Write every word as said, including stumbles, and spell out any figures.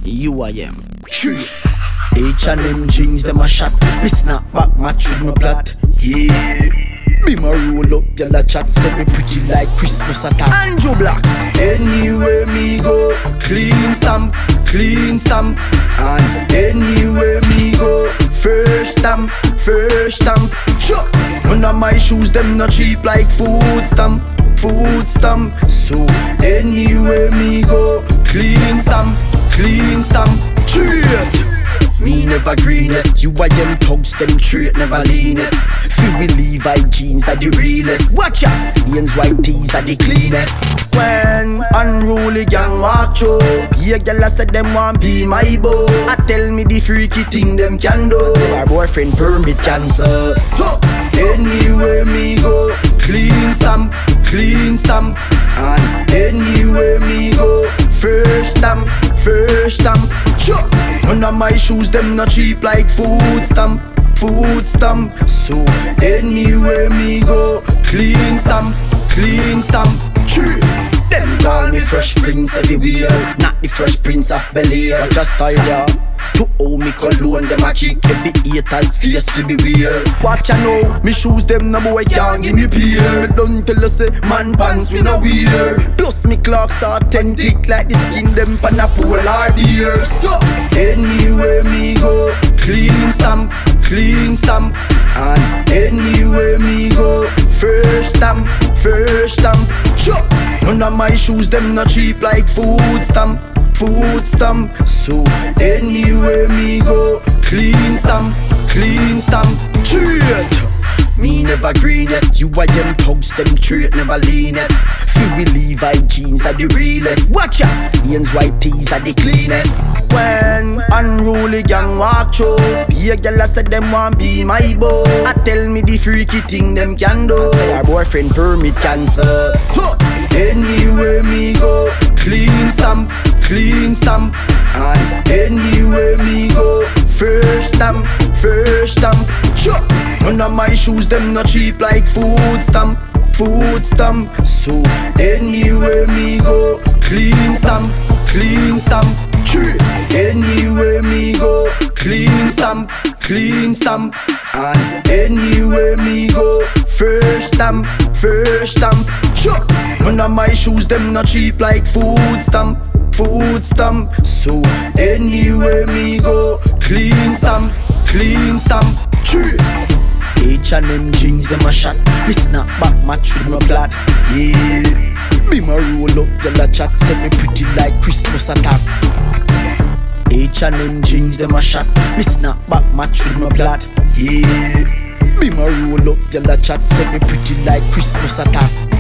U I M. Three. H and M jeans, them a shot. Me snap back, match with my plot. Yeah. Be my roll up, y'all a chat. Say me pretty like Christmas attack. Andrew Blacks. Anywhere me go, clean stamp, clean stamp. And anywhere me go, first stamp, first stamp. Sure. None of my shoes, them not cheap like food stamp, food stamp. So anywhere me go, clean stamp, clean stamp. Straight. Me never green it. U I M thugs, them straight, never lean it. Feel me Levi jeans are the realest. Watch out, Ian's white tees are the cleanest. When unruly gang walk through, yeah, girl I said them want be my beau. I tell me the freaky thing them can do. Say our boyfriend permit cancel. So anywhere me go, clean stamp, clean stamp. And anywhere me go, first stamp, first stamp. Sure. None of my shoes, them not cheap like food stamp, food stamp. So anywhere me go, clean stamp, clean stamp. True. Them call me Fresh Prince everywhere, not the Fresh Prince of Bel-Air. But just style ya, to owe me cologne, them a kick every haters face to be weird. Watch ya know, me shoes them no boy can't give me peer. Me don't tell us say, man pants we no wear. Plus me clocks are authentic like the skin them pan a polar beer. So, anywhere me go, clean stamp, clean stamp. And anywhere me go, first stamp, first stamp. Sure. None of my shoes them not cheap like food stamp, food stamp. So anywhere me go, clean stamp, clean stamp. Straight. Me never green it. U I M thugs, them straight, never lean it. Feel me Levi jeans are the realest. Watch out, Ian's white tees are the cleanest. When unruly gang walk through, yeah, girl I said them want be my beau. I tell me the freaky thing them can do. Say our boyfriend permit cancel. So anywhere me go, clean stamp, clean stamp. And anywhere me go, first stamp, first stamp. Sure. None of my shoes, them not cheap like food stamp, food stamp. So anywhere me go, clean stamp, clean stamp. True. Anywhere me go, clean stamp, clean stamp. And anywhere me go, first stamp, first stamp. Sure. None of my shoes, them not cheap like food stamp, food stamp. So anywhere me go, clean stamp, clean stamp. True. H and M jeans, them a shot. Me snap back, match with my blood. Yeah. Be my roll up, y'all a chat. Say me pretty like Christmas attack. H and M jeans, them a shot. Me snap back, match with my blood. Yeah. Be my roll up, y'all a chat. Say me pretty like Christmas attack.